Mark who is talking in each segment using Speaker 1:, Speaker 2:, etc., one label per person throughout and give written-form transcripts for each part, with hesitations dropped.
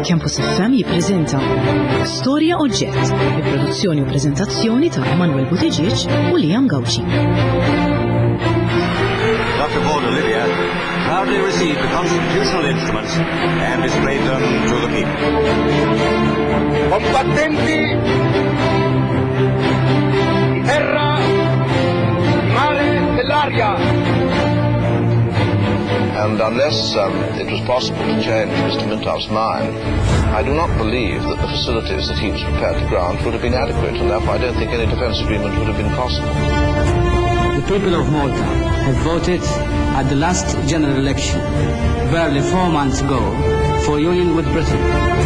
Speaker 1: Campus FM jippreżenta Storja Oġġett, bi-produzzjoni u preżentazzjoni ta' Manuel Buttigieg u Liam Gauci.
Speaker 2: Dr. Baudelaire proudly received the constitutional instruments and displayed them to the people.
Speaker 3: Combattenti di terra, di mare, dell'aria.
Speaker 4: And unless it was possible to change Mr. Mintoff's mind, I do not believe that the facilities that he was prepared to grant would have been adequate, and therefore I don't think any defence agreement would have been possible.
Speaker 5: The people of Malta have voted at the last general election, barely 4 months ago, for union with Britain.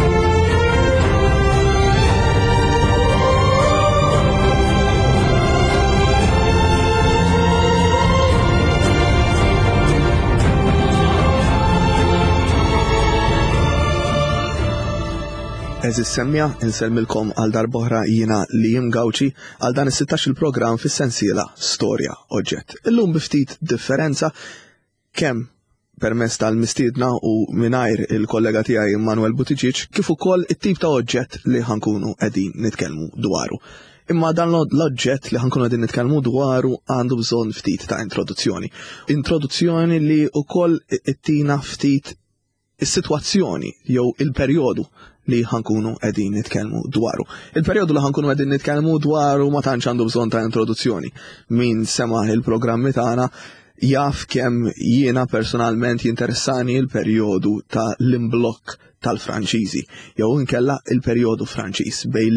Speaker 6: Eżis semmja, insellmilkom għal darbohra jiena Liam Gauci għal dan is-16 il-programm fis-sensiela Storja Oġġett. Illum biftit differenza kemm permezz tal-mistiedna u mingħajr il-kollega tiegħi Manuel Buttigieg kif ukoll it-tip ta' oġġett li ħankunu qegħdin nitkellmu dwaru. Imma dan l-oġġett li ħankunu qegħdin nitkellmu dwaru għandu bżonn ftit ta' introduzzjoni. Introduzzjoni li wkoll ittina ftit is-sitwazzjoni jew il-perjodu li ħankunu qegħdin nitkellmu dwaru. Il-perjodu li ħankunu qegħdin nitkellmu dwaru ma tantx għandu bżonn ta' introduzzjoni. Min sema' il-programmi tagħna jaf kemm jiena personalment jinteressani il-perjodu ta' l-imblokk tal-Franċiżi, jew inkella il-perjodu Franċiż bejn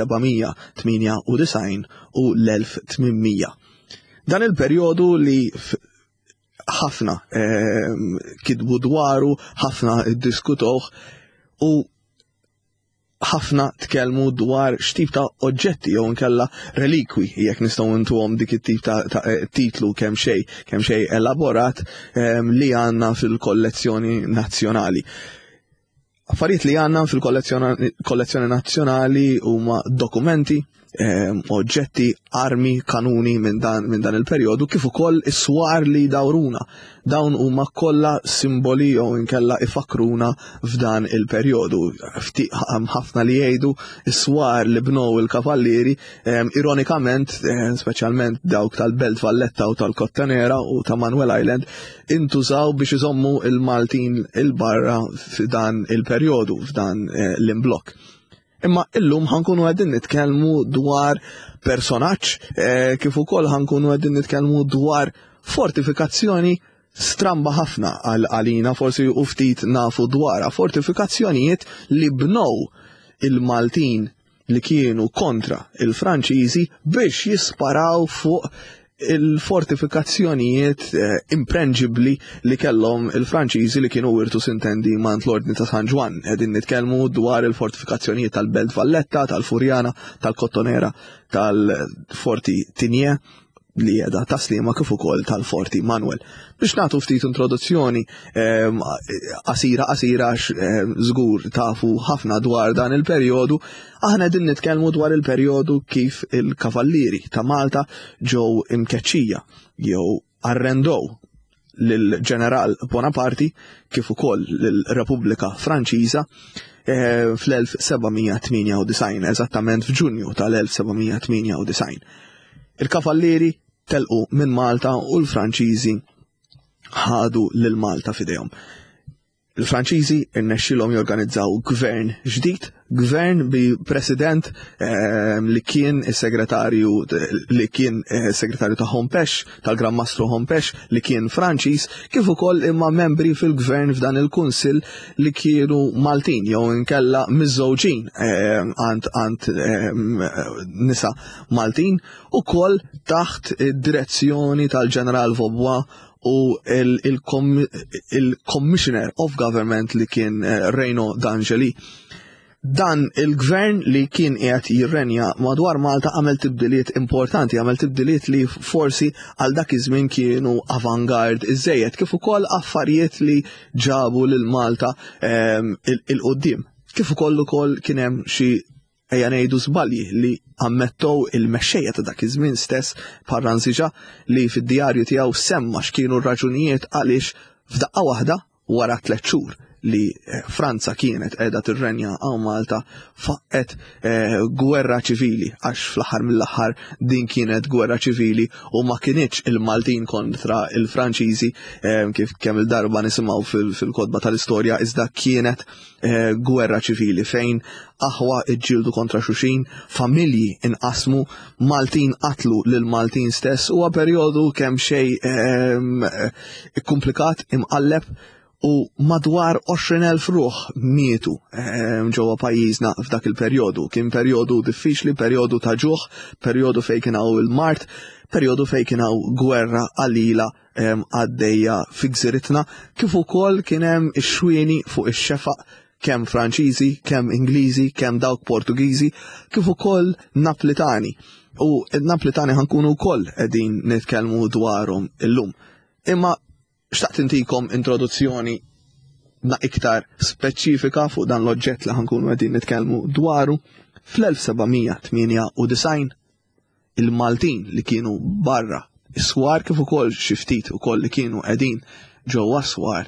Speaker 6: l-1798 u l-1800. Dan il-perjodu li ħafna kitbu dwaru, ħafna iddiskutuh u ħafna tkellmu dwar x'tip ta' oġġetti jew inkella relikwi jekk nistgħu ntuhom dik it-tip ta' titlu kemm xejn elaborat li għandna fil-kollezzjoni nazzjonali. Affarijiet li għandna fil-kollezzjoni nazzjonali huma dokumenti, oġġetti, armi, kanuni minn dan il-perjodu kif ukoll is-swar li dawruna. Dawn huma kollha simboli jew inkella ifakruna f'dan il-perjodu. Ħafna li jgħidu is-swar li bnew il-kavallieri, ironikament, speċjalment dawk tal-Belt Valletta u tal-Kottanera u ta' Manuel Island, intużaw biex iżommu il-Maltin il-barra f'dan il-perjodu, f'dan l-imblokk. Imma illum ħankunu għedin nitkellmu dwar personaġġ kif ukoll ħankunu għedin nitkellmu dwar fortifikazzjoni stramba ħafna għalina, forsi u ftit nafu dwarha, fortifikazzjonijiet li bnew il-Maltin li kienu kontra il-Franċiżi biex jisparaw fuq il-fortifikazzjonijiet imprengibli li kellhom il-Franċiżi li kienu wirtu sintendi mant l-Ordni ta' San Ġwan. Qegħdin nitkellmu dwar il-fortifikazzjonijiet tal-Belt Valletta, tal-Furjana, tal-Kottonera, tal-Forti Tinje li jeda taslima kif ukoll tal-Forti Manuel. Biex nagħtu ftit introduzzjoni qasira żgur tafu ħafna dwar dan il-perjodu, aħna din nitkellmu dwar il-perjodu kif il-kavallieri ta' Malta ġew imkeċċija jew arrendow lill-Ġeneral Bonaparte kif ukoll lill-Repubblika Franċiża fl-1798, eżattament f'Ġunju tal-1798. Il-kavallieri telqu minn Malta u l-Franċiżi ħadu lil Malta f'idejhom. Il-Franċiżi irnexxilhom jorganizzaw gvern ġdid, gvern bi president li kien segretarju ta' Hompex, tal-Gran Mastru Hompex li kien Franċiż, kif ukoll imma membri fil-gvern f'dan il-kunsill li kienu Maltin jew inkella miżżewġin għand nisa Maltin, ukoll taħt id-direzzjoni tal-Ġeneral Vaubois u il-Commissioner of Government li kien Reino d'Angeli. Dan il-gvern li kien qiegħed jirrenja madwar Malta għamel tibdiliet importanti, għamel tibdiliet li forsi għal dak iż-żmien kienu avangard iżejjed, kif ukoll affarijiet li ġabu lil Malta il-qudiem. Kif ukoll kien hemm xi ejja ngħidu żbalji li ammettow il-mexxejja ta' dak iż-żmien stess Parransiġa li fid-djarju tiegħu semma x'kienu r-raġunijiet għaliex f'daqqa waħda wara 3 xhur li Franza kienet qiegħda tirrenja għaw Malta faqqet gwerra ċivili, għax fl-aħħar mill-aħħar din kienet gwerra ċivili u ma kienitx il-Maltin kontra il-Franċiżi kif kemm il-darba nisimgħu fil-kodba tal-istorja, iżda kienet gwerra ċivili fejn aħwa iġġieldu kontra xuxin, familji inqasmu, Maltin qatlu lil Maltin stess, huwa perjodu kemm xejn komplikat imqalleb u madwar 20,000 ruħ mietu ġewwa pajjiżna f'dak il-perjodu. Kien perjodu diffiċli, perjodu ta' ġuħ, perjodu fejn kien hawn il-mart, perjodu fejn kien hawn gwerra qalila għaddejja fi gżiritna, kif ukoll kien hemm ix-xwieni fuq ix-xefaq kemm Franċiżi, kemm Ingliżi, kemm dawk Portugiżi, kif ukoll Naplitani. U n-Naplitani ħankunu wkoll qegħdin nitkellmu dwarhom illum. Imma xtaqt intikom introduzzjoni iktar speċifika fuq dan l-oġġett li ħankunu qegħdin nitkellmu dwaru. Fl-1798 il-Maltin li kienu barra is-swar kif ukoll xi ftit ukoll li kienu qegħdin ġewwa swar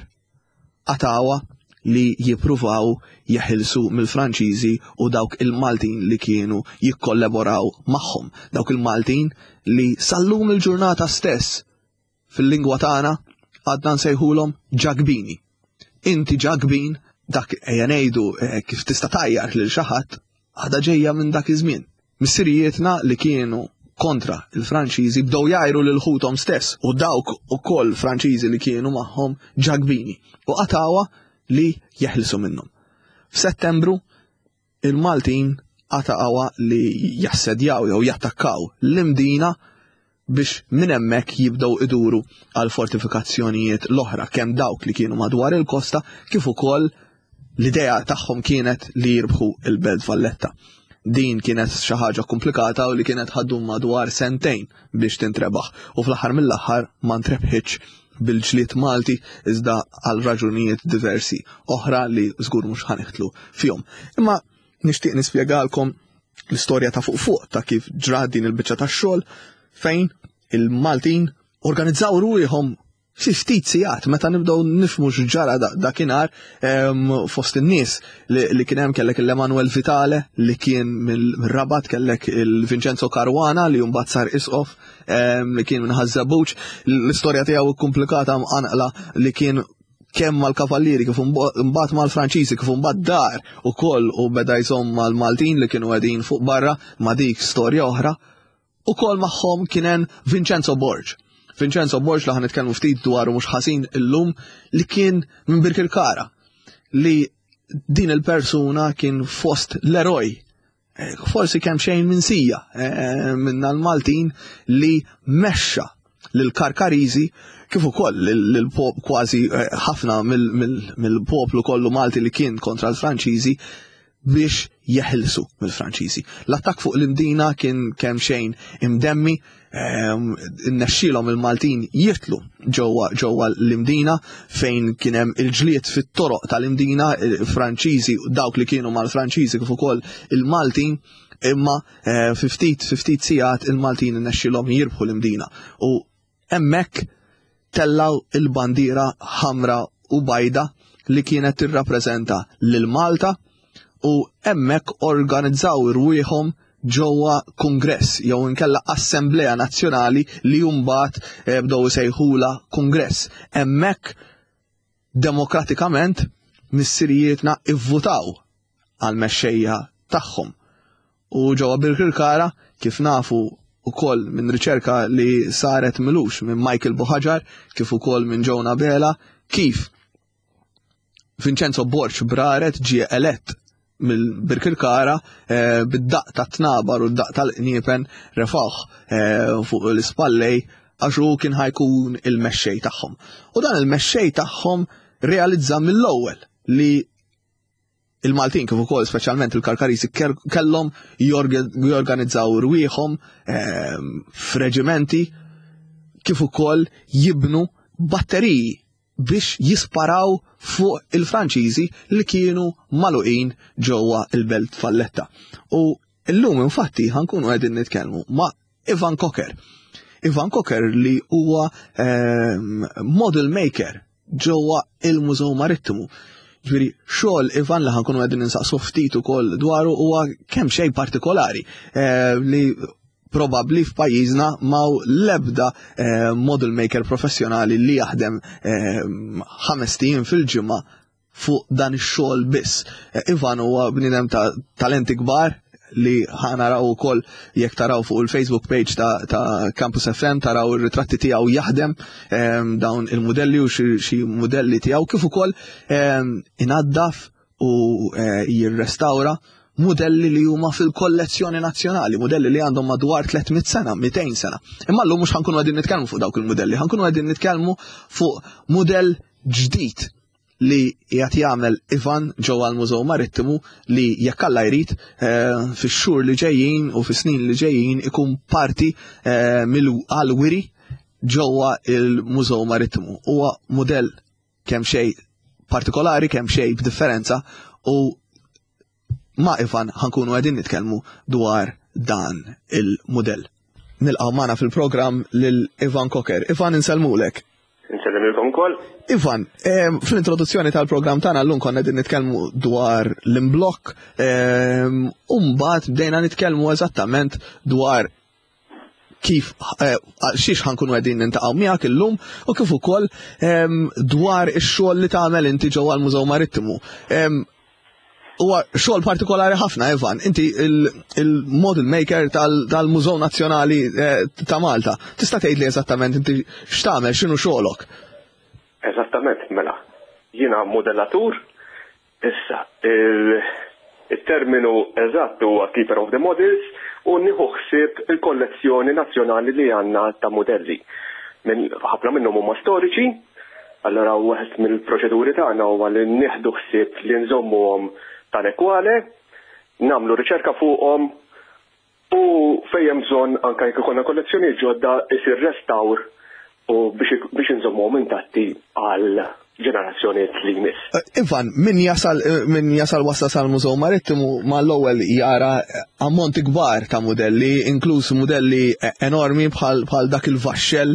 Speaker 6: qatawa li jippruvaw jeħilsu mill-Franċiżi u dawk il-Maltin li kienu jikkollaboraw magħhom. Dawk il-Maltin li sallum il-ġurnata stess fil-lingwa tagħna għadna nsejħulhom ġagbini. Inti ġagbin, dak ejja ngħidu kif tista' tajjar lil xi ħadd għadha ġejja minn dak iż-żmien. Missirijietna li kienu kontra il-Franċiżi bdew jgħajru lil ħuthom stess u dawk ukoll Franċiżi li kienu magħhom ġagbini u qatawa li jeħilsu minnhom. F'Settembru il-Maltin qatawa li jassedjaw jew jattakkaw l-imdina biex minn hemmhekk jibdew iduru għal fortifikazzjonijiet l-oħra kemm dawk li kienu madwar il-kosta kif ukoll l-idea tagħhom kienet li jirbħu il-Belt Valletta. Din kienet xi ħaġa komplikata u li kienet ħaddum madwar sentejn biex tintrebaħ u fl-aħħar mill-aħħar ma ntrebħitx bil-ġlied Malti iżda għal raġunijiet diversi oħra li żgur mhux ħaniħtlu fihom. Imma nixtieq nispjegalkom l-istorja ta' fuq ta' kif ġrat din il-biċċa tax-xogħol fejn il-Maltin organizzaw ruħhom fi ftit sigħat meta nibdew nifhmu x'ġara dakinhar fost in-nies li kien hemm kellek il-Emanuel Vitale li kien mill-Rabat, kellek il-Vincenzo Caruana li mbagħad sar isqof li kien minn Ħażabuġ. L-istorja tiegħu komplikata mqanqla li kien kemm mal-kavallieri kif imbagħad mal-Franċiżi kif imbagħad dar ukoll u beda jżomm mal-Maltin li kienu qegħdin fuq barra ma' dik storja oħra. Ukoll magħhom kien hemm Vincenzo Borg. Vincenzo Borg li ħan nitkellmu ftit dwaru mhux ħażin illum li kien minn Birkirkara li din il-persuna kien fost l-eroj. Forsi kemm xejn minsija minna l-Maltin li mexxa lil Karkariżi kif ukoll kważi ħafna mill-poplu kollu Malti li kien kontra l-Franċiżi biex jeħilsu mill-Franċiżi. L-attakk fuq l-imdina kien kemm xejn imdemmi, innexxielhom il-Maltin jitlu ġewwa l-imdina fejn kien hemm il-ġlied fit-toroq tal-imdina, Franċiżi dawk li kienu mal-Franċiżi kif ukoll il-Maltin, imma fi ftit sigħat il-Maltin innexxielhom jirbħu l-imdina. U hemmhekk tellaw il-bandiera ħamra u bajda li kienet tirrappreżenta lil Malta u hemmhekk organizzaw irwieħhom ġewwa kongress jew inkella assembleja nazzjonali li mbagħad bdew isejħula kongress. Hemmhekk demokratikament missirijietna ivvutaw għal mexxejja tagħhom. U ġewwa Birkirkara kif nafu ukoll minn riċerka li saret milux minn Michael Bohaġar kif ukoll minn Jonah Bela kif Vincenzo Borg Braret ġie elett mill-Birkirkara bid-daq ta' tnabar u d-daq tal-qniepen refawh fuq l-ispallej għax hu kien ħajkun il-mexxej tagħhom. U dan il-mexxej tagħhom realizza mill-ewwel li il-Maltin kif ukoll speċjalment il-Karkariżi kellhom jorganizzaw irwieħhom f'reġimenti kif ukoll jibnu batteriji biex jisparaw fuq il-Franċiżi li kienu magħluqin ġewwa il-Belt Valletta. U llum infatti ħankunu qegħdin nitkellmu ma' Ivan Cocker. Ivan Cocker li huwa model maker ġewwa il-Mużew Marittimu. Ġifieri xogħol Ivan li ħankunu qegħdin ninsaqsu ftit ukoll dwaru huwa kemm xejn partikolari li probabbli f'pajjiżna m'hawn l-ebda model maker professjonali li jaħdem 5 ijiem fil-ġimgħa fuq dan ix-xogħol biss. Ivan huwa bniedem ta' talenti kbar li ħanaraw ukoll jekk taraw fuq il-Facebook page ta' Campus FM taraw ir-ritratti tiegħu jaħdem dawn il-modelli u xi modelli tiegħu kif ukoll inaddaf u jirrestawra modelli li huma fil-kollezzjoni nazzjonali, modelli li għandhom madwar 300 sena, 200 sena. Imma llum mhux ħankunu qegħdin nitkellmu fuq dawk il-modelli, ħankunu qegħdin nitkellmu fuq mudell ġdid li jgħat jagħmel Ivan ġewwa l-Mużew Marittimu li jekk Alla jrid fix-xhur li ġejjin u fis-snin li ġejjin ikun parti mill-għal-wiri ġewwa l-Mużew Marittimu. Huwa mudell kemm xejn partikolari, kemm xejn b'differenza u ma' Ivan ħankunu qegħdin nitkellmu dwar dan il-mudell. Nilqgħu magħna fil-programm lil Ivan Cocker. Ivan insellmulek.
Speaker 3: Nsellimilkom ukoll.
Speaker 6: Ivan, fl-introduzzjoni tal-programm tagħna llum konna qegħdin nitkellmu dwar l-imblokk u mbagħad bdejna nitkellmu eżattament dwar kif xiex ħankunu qegħdin nintaqgħu miegħek illum u kif ukoll dwar ix-xogħol li tagħmel inti ġewwa l-Mużew Marittimu. Huwa xogħol partikolari ħafna, Ivan. Inti il-model maker tal-Mużew Nazzjonali ta' Malta. Tista' tgħidli eżattament inti x'tagħmel, x'inhu xogħolok?
Speaker 3: Eżattament, mela. Jiena modellatur, issa il-terminu eżatt huwa Keeper of the Models u nieħu ħsieb il-kollezzjoni nazzjonali li għandna ta' modelli. Ħafna minnhom huma storiċi, allura waħed mill-proċeduri tagħna huwa li nieħdu ħsieb li nżommuhom tal-ekwale, namlu riċerka fuqhom u fejn bżonn anke jekk ikollna kollezzjoni ġodda isir restawr u biex inżommuhom intatti għal ġenerazzjonijiet li jmiss.
Speaker 6: Ivan, min jasal wasta sal-Mużew Marittimu mal-ewwel jara ammonti kbar ta' modelli, inkluż modelli enormi bħal dak il-vaxxel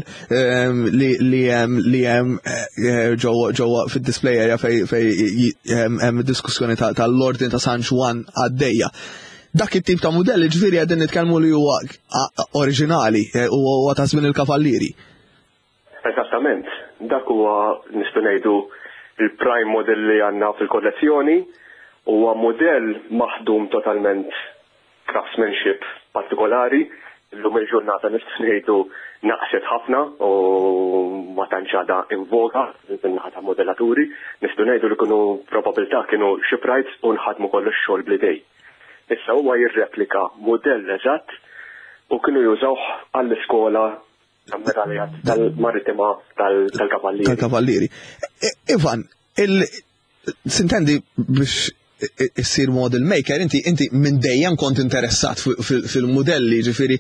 Speaker 6: li hemm ġewwa fid-display area fejn hemm diskussjoni tal-Ordin ta' San Juan għaddejja. Dak it-tip ta' modelli ġifieri qegħdin nitkellmu li huwa oriġinali u huwa ta' żmien il-kavallieri.
Speaker 3: Esattament, dak huwa nistgħu ngħidu il-prime model li għandna fil-kollezzjoni huwa modell maħdum totalment craftsmanship partikolari. Illum il-ġurnata nistgħu ngħidu naqset ħafna u ma tantx għadha invoga min-naħa ta' modellaturi. Nistgħu ngħidu li kienu probabilità kienu shipwrights u nħadmu kollox xogħol bl-idej. Issa huwa jirreplika modell eżatt u kienu jużawh għall-iskola tal-Marittima tal-Kavallieri.
Speaker 6: Tal-Kavallieri. Ivan, sintendi biex issir model maker, inti minn dejjem kont interessat fil-modelli, ġifieri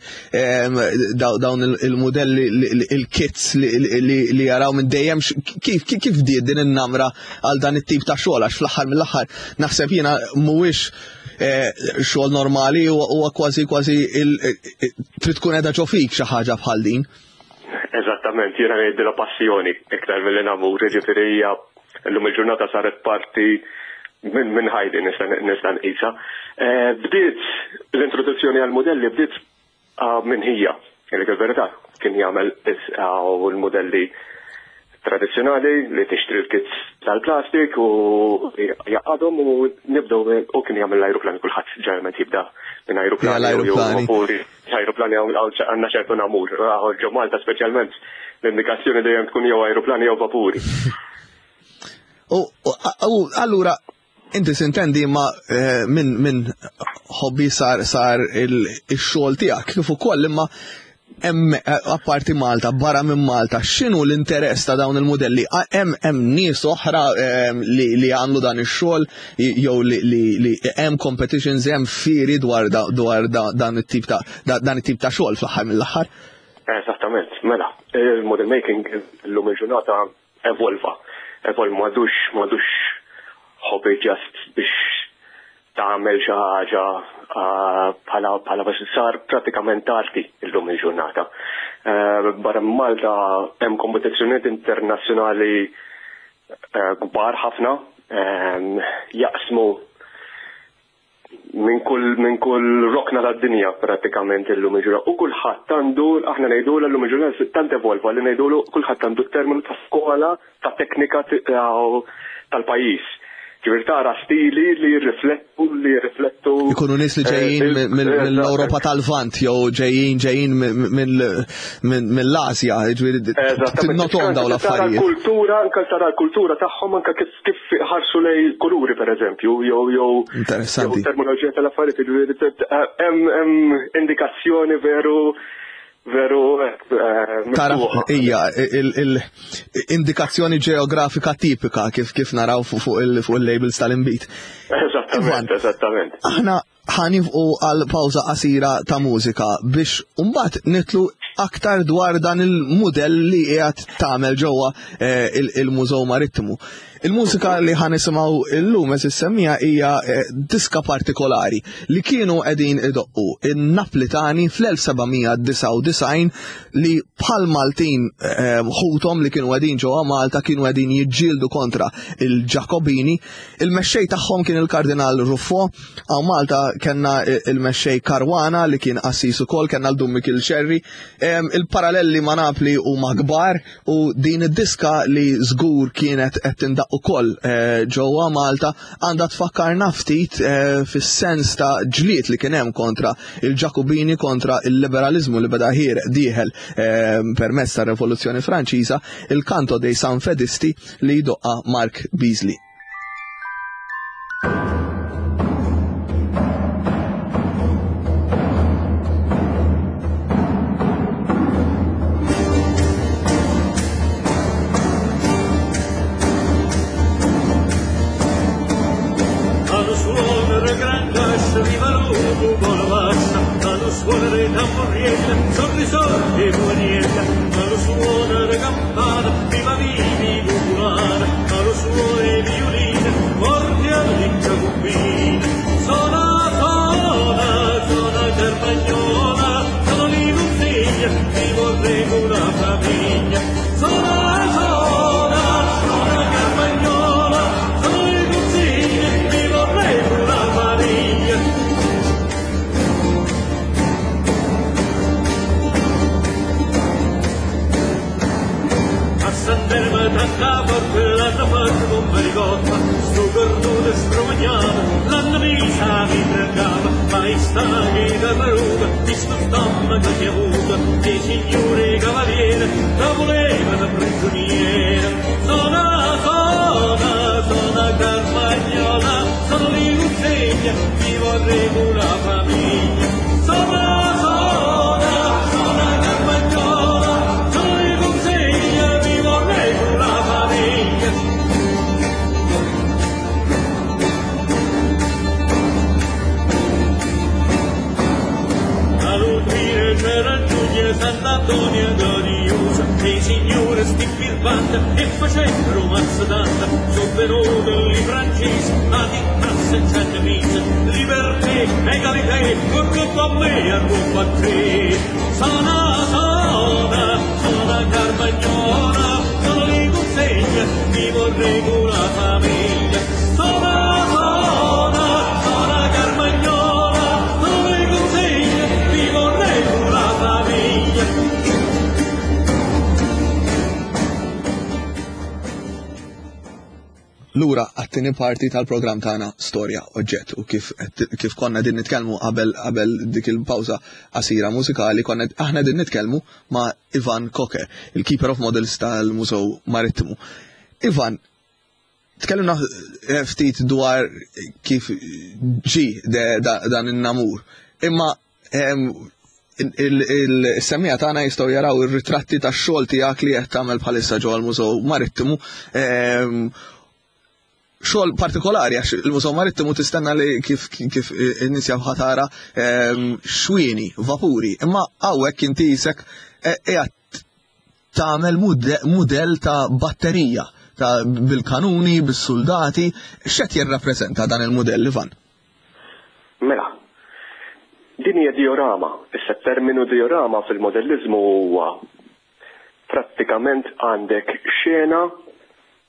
Speaker 6: dawn il-modelli il-kits li jaraw minn dejjem kif bdiet din in-namra għal dan it-tip ta' xogħol għax fl-aħħar mill-aħħar naħseb jiena mhuwiex xogħol normali huwa kważi trid tkun qiegħda ġofik xi ħaġa bħal din.
Speaker 3: Eżattament, jiena ngħidilha passjoni iktar milli nagħmur, ġifieri hija llum il-ġurnata saret parti minn ħajdi nista' nqisha. Bdiet l-introduzzjoni għal modelli bdiet minn hija, il-verità kien jagħmel il-modelli tradizzjonali li tixtri l-kits tal-plastik u jaqadhom u nibdew u kien jagħmel l-ajruplani kulħadd ġeneralment jibda minn ajruplani. Ajruplani għandna ċertu namur, ġo Malta speċjalment l-indikazzjoni dejjem tkun jew ajruplani jew vapuri.
Speaker 6: Allura inti sintendi ma minn hobby sar il-xogħol tiegħek kif ukoll imma apparti Malta, barra minn Malta, x'inhu l-interess ta' dawn il-modelli? Hemm nies oħra li għamlu dan ix-xogħol jew li hemm competitions, hemm fieri dwar dan it-tip ta' xogħol fl-aħħar mill-aħħar?
Speaker 3: Esattament, mela, il-model making llum il-ġurnata evolva m'għadux hobby just biex tagħmel xi ħaġa bħala biex sar pratikament arti llum il-ġurnata. Barra Malta hemm kompetizzjonijiet internazzjonali kbar ħafna jaqsmu minn kull rokna tad-dinja pratikament illum il-ġurnata. U kulħadd għandu, aħna ngħidulu llum il-ġurnata tant evolva li ngħidulu kulħadd għandu terminu ta' skola ta' teknika tal-pajjiż. Ġifier tara stili li jirriflettu.
Speaker 6: Ikunu nies li ġejjin mill-Ewropa tal-Vant jew ġejjin mill-Asja, ġifieri tinnotom dawn l-affarijiet.
Speaker 3: Anke tara l-kultura tagħhom anke kif ħarsu lej kuluri pereżempju jew
Speaker 6: interessanti.
Speaker 3: Terminoloġija tal-affarijiet, ġifieri hemm indikazzjoni veru
Speaker 6: tara hija l-indikazzjoni ġeografika tipika kif naraw fuq il-labels tal-inbit.
Speaker 3: Eżattament.
Speaker 6: Aħna ħanifqu għal pawża qasira ta' mużika biex mbagħad nitlu aktar dwar dan il-mudell li qiegħed tagħmel ġewwa il-Mużew Marittimu. Il-mużika li ħanisimgħu illum issemmija hija diska partikolari li kienu qegħdin idoqqu in-Naplitani fl-1799 li bħal Maltin ħutom li kienu qegħdin ġewwa Malta kienu qegħdin jiġġieldu kontra il-Ġakobini. Il-mexxej tagħhom kien il-Kardinal Ruffo, għaw Malta kellna il-mexxej Karwana li kien qassis ukoll, kellna l-Dum Mikil Ċerri. Il-parallelli ma' Napli huma kbar u din id-diska li żgur kienet qed tindaq ukoll ġewwa Malta għandha tfakkarna ftit fis-sens ta' ġlied li kien hemm kontra il-Ġakubini, kontra il-liberalizmu li beda dieħel permezz tar-Rivoluzzjoni Franċiża, il-Canto dei Sanfedisti li jdoqqa Mark Beasley. Lura għattini parti tal-programm tagħna Storja Oġġett u kif konna din nitkellmu qabel dik il-pawża qasira mużikali aħna din nitkellmu ma' Ivan Koke, il-Keeper of Models tal-Mużew Marittimu. Ivan, tkellimna ftit dwar kif ġi dan in-namur. Imma il-semmija tagħna jistgħu jaraw ir-ritratti tax-xogħol tiegħek li qed tagħmel bħalissa ġewwa l-Mużew Marittimu. Xogħol partikolari għax il-Mużew Marittimu tistenna li kif in-nies ħatara xwieni, vapuri, imma hawnhekk inti isek qiegħed tagħmel mudell ta' batterija bil-kanuni, bis-soldati, x'qed jirrappreżenta dan il-mudell, Ivan?
Speaker 3: Mela, din hija diorama. Issa terminu diorama fil-modelliżmu huwa prattikament għandek xena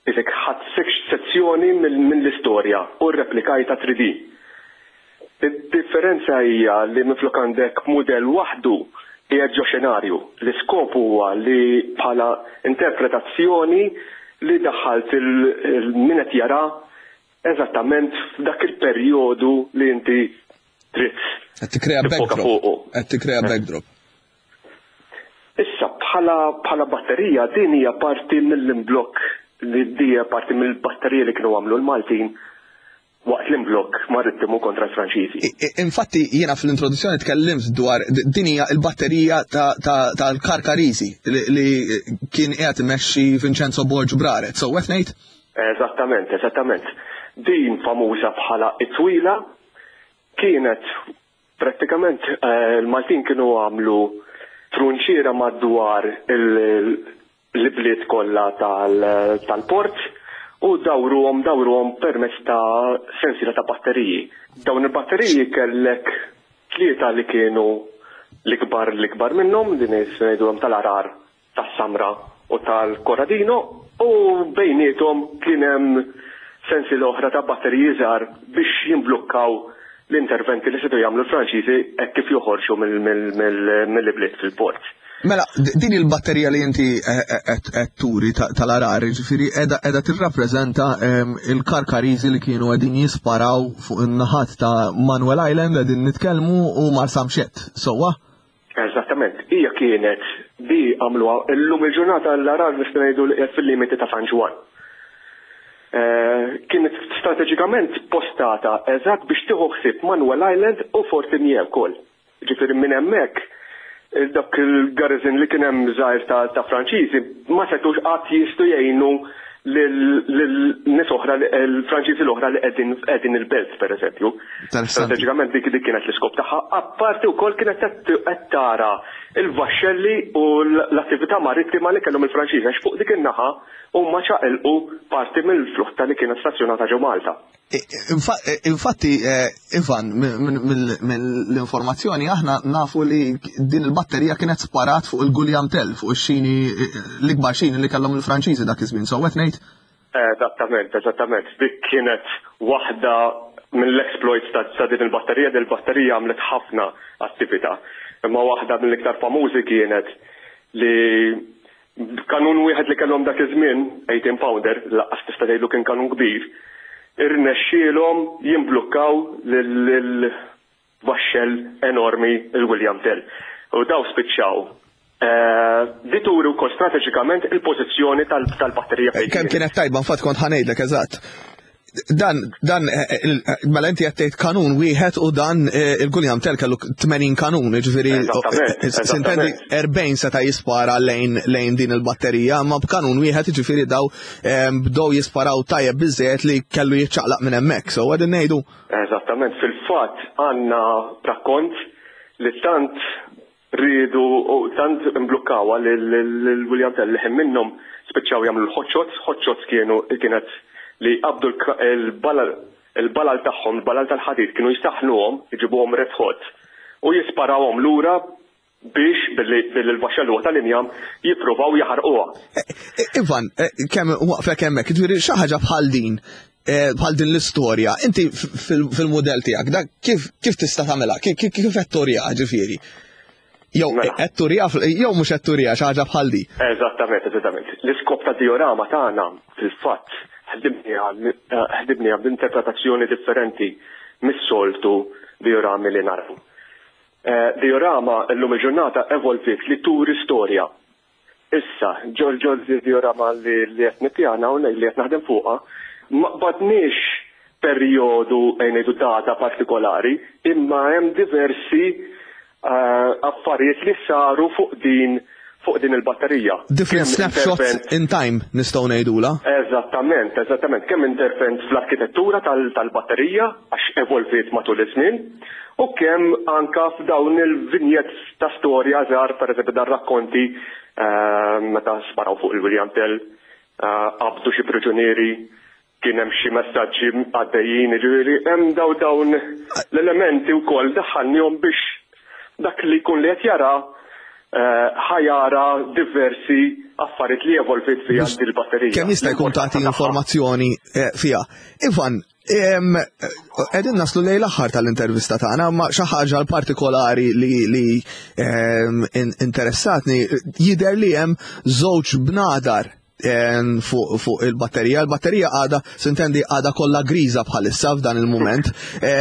Speaker 3: isek ħadd sezzjoni mill-istorja u rreplikajta 3D. Id-differenza hija li minflok għandek mudell waħdu qiegħed xenarju. L-iskop huwa li bħala interpretazzjoni li daħħalt min qed jara eżattament f'dak il-perjodu li inti trid.
Speaker 6: Qed tikkrea backdrop.
Speaker 3: Issa bħala batterija din hija parti mill-imblokk li hija parti mill-batterija li kienu għamlu l-Maltin waqt l-imblokk marittimu kontra l-Franċiżi.
Speaker 6: Infatti jiena fl-introduzzjoni tkellimt dwar din hija l-batterija tal-Karkariżi li kien qiegħed imexxi Vincenzo Borgia Braret. So qed ngħid?
Speaker 3: Eżattament. Din famuża bħala it-twila kienet prattikament l-Maltin kienu għamlu trunċiera madwar l-bliet kollha tal-port u dawruhom permezz ta' sensiela ta' batteriji. Dawn il-batteriji kellek tlieta li kienu l-ikbar minnhom din ngħidulhom tal-arar, tas-Samra u tal-Corradino u bejniethom kien hemm sensiela oħra ta' batteriji żgħar biex jimblukkaw l-interventi li setgħu jagħmlu l-Franċiżi hekk kif joħorġu mill-bliet fil-port.
Speaker 6: Mela, din il-batterija li inti qed turi tal-arar, ġifieri qiegħda tirrappreżenta il-Karkariżi li kienu qegħdin jisparaw fuq in-naħat ta' Manuel Island qegħdin nitkellmu u Marsa Mxett, sewwa?
Speaker 3: Eżattament, hija kienet di għamluha llum il-ġurnata l-arar nista' ngħidu li qiegħed fil-limiti ta' San Juan. Kienet strateġikament postata eżatt biex tieħu ħsieb Manuel Island u Fortinier wkoll. Ġifieri minn hemmhekk dak il-garrison li kien hemm żgħir ta' Franċiżi ma setgħux qatt jistgħu jgħinu lil-nies oħra l-Franċiżi l-oħra li qegħdin il-belt pereżempju. Strateġikament dik kienet l-iskop tagħha. Apparti wkoll kienet qed tara il-vaxxelli u l-attività marittima li kellhom il-Franċiżi għax fuq dik in-naħa huma ċaqilqu parti mill-flotta li kienet stazzjonata ġew Malta.
Speaker 6: Infatti, Ivan, mill-informazzjoni aħna nafu li din il-batterija kienet sparat fuq il-Guljam Tell, fuq ix-xini l-ikbar xini li kellhom il-Franċiżi dak iż-żmien, so qed ngħid?
Speaker 3: Eżattament. Dik kienet waħda mill-exploits ta' din il-batterija, din il-batterija għamlet ħafna attività. Imma waħda mill-iktar famużi kienet li kanun wieħed li kellhom dak iż-żmien 18 pounder, laqqas tista' tgħidu kien kanun kbir, irnexxielhom jimblukkaw lill-vaxxell enormi il-William Tell. U daw spiċċaw. Dituri wkoll strateġikament il-pożizzjoni tal-batterija fejn.
Speaker 6: Kemm kienet tajba nfat kont ħanejdlek eżatt. Dan mela inti qed tgħid kanun wieħed u dan il-Guljam Tell kellu 80 kanun, ġifieri sintendi 40 seta' jispara lejn din il-batterija, ma b'kanun wieħed ġifieri daw bdew jisparaw tajjeb biżżejjed li kellu jiċċaqlaq minn hemmhekk, so qegħdin ngħidu.
Speaker 3: Eżattament, fil-fatt għandna rakkont li tant rridu u tant imblukkawha lil-William Tell li minnhom spiċċaw jagħmlu l-ħoċċots kienet li qabdu il-balal tagħhom, il-balal tal-ħadid kienu jistaħnuhom, jiġibuhom red hot u jisparawhom lura biex bil-vaxxellu tal-injam jippruvaw jaħarquha.
Speaker 6: Ivan, kemm waqfek hemmhekk, ġifieri xi ħaġa bħal din l-istorja, inti fil-mudell tiegħek, kif tista' tagħmilha? Kif qed turija ġifieri? Jew qed turija jew mhux qed turija xi ħaġa bħal di.
Speaker 3: Eżattament. L-iskop ta' diorama tagħna fil-fatt ħdibni b'interpretazzjoni differenti mis-soltu diorami li naraw. Diorama llum il-ġurnata evolvit li turi storja. Issa, ġol diorama li qed nippjana u li qed naħdem fuqha, ma qbadniex perjodu ngħidu data partikolari, imma hemm diversi affarijiet li saru fuq din il-batterija.
Speaker 6: Different snapshots in time nistgħu ngħidula.
Speaker 3: Eżattament. Kemm intervent fl-arkitettura tal-batterija għax evolvit matul iż-żmien u kemm anka f'dawn il-vinjett ta' storja żgħar pereżempju dan rakkonti meta sparaw fuq il-William Tell, qabdu xi priġunieri, kien hemm xi messaġġi għaddejjin, jiġifieri hemm dawn l-elementi wkoll daħħalnihom biex dak li jkun li qed jara ħajara diversi affarijiet li evolvit fija dil-batterija.
Speaker 6: Kemm jista' jkun tagħti informazzjoni fiha. Ivan, qegħdin naslu lejn l-aħħar tal-intervista tagħna, ma xi ħaġa partikolari li interessatni jidher li hemm żewġ bnadar fuq il-batterija. Il-batterija għada, sintendi, għada kollha griża bħalissa f'dan il-moment.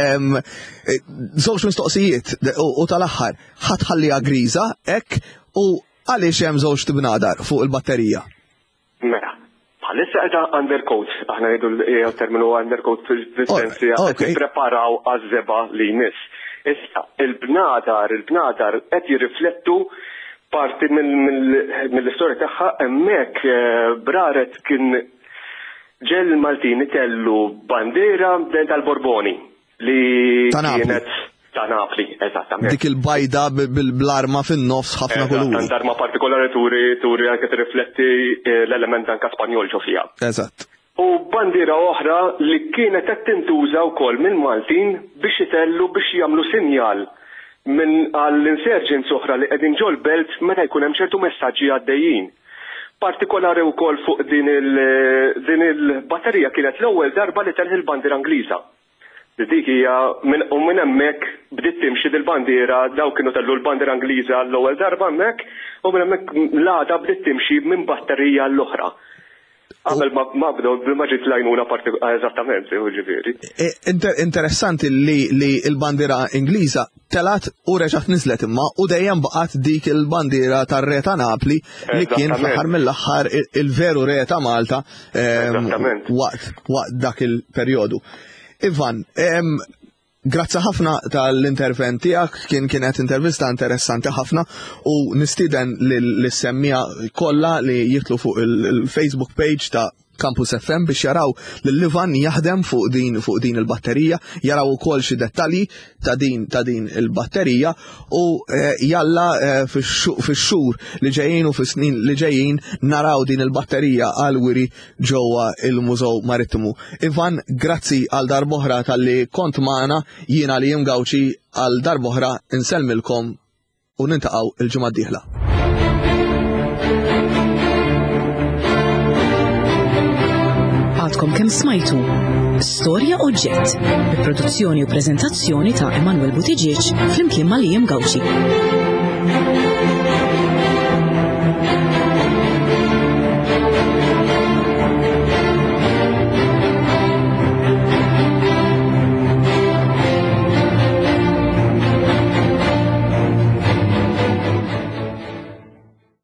Speaker 6: Żewġ mistoqsijiet u tal-aħħar ħatħalliha griża hekk u għaliex hemm żewġ tibnadar fuq il-batterija?
Speaker 3: Mela, bħalissa qiegħda undercoat, aħna ngħidu l-terminu undercoat fil-sensi qed nippreparaw għaż-żeba li jmiss. Issa il-bnadar qed jirriflettu parti mill-istorja tagħha hemmhekk braret kien ġel Maltin itellu bandiera tal-Borboni li kienet ta' Napli, eżattament.
Speaker 6: Dik il-bajda bil-arma fin-nofs ħafna kulur.
Speaker 3: Arma partikolari turi anke tirrifletti l-element anke Spanjol ġo fiha.
Speaker 6: Eżatt.
Speaker 3: U bandiera oħra li kienet qed tintuża wkoll mill-Maltin biex itellu biex jagħmlu sinjal minn għall-insurgents oħra li qegħdin ġol belt meta jkun hemm ċertu messaġġi għaddejjin. Partikolari wkoll fuq din il-batterija kienet l-ewwel darba li telħi l-bandiera Ingliża. Dik hija minn hemmhekk bdiet timxi dil-bandiera, daw kienu tellu l-bandiera Ingliża l-ewwel darba hemmhekk u minn hemmhekk l-għada bdiet timxi minn batterija l-oħra. Għamel ma bdew ma ġiet lajnuna eżattament, ġifieri.
Speaker 6: Interessanti li l-bandiera Ingliża telat u reġgħet niżlet imma u dejjem baqgħet dik il-bandiera tar-Re ta' Napli li kien fl-aħħar mill-aħħar il-veru Re ta' Malta waqt dak il-perjodu. Ivan, grazzi ħafna tal-intervent tiegħek, kienet intervista interessanti ħafna u nistieden lis-semmija kollha li jitlu fuq il-Facebook page ta' Campus FM biex jaraw l-Ivan jaħdem fuq din il-batterija, jaraw ukoll xi dettalji ta' din il-batterija u jalla fix-xhur li ġejjin u fis-snin li ġejjin naraw din il-batterija għal-wiri ġewwa il-Mużew Marittimu. Ivan, grazzi għal darb'oħra tal-li kont magħna, jiena li Gawxi għal darb'oħra insellmilkom u nintaqgħu il-ġimgħa d-dieħla.
Speaker 1: Għadkom kemm smajtu Storja Oġġett, bi produzzjoni u preżentazzjoni ta' Emanuel Butiġieġ flimkien ma' Gawxi.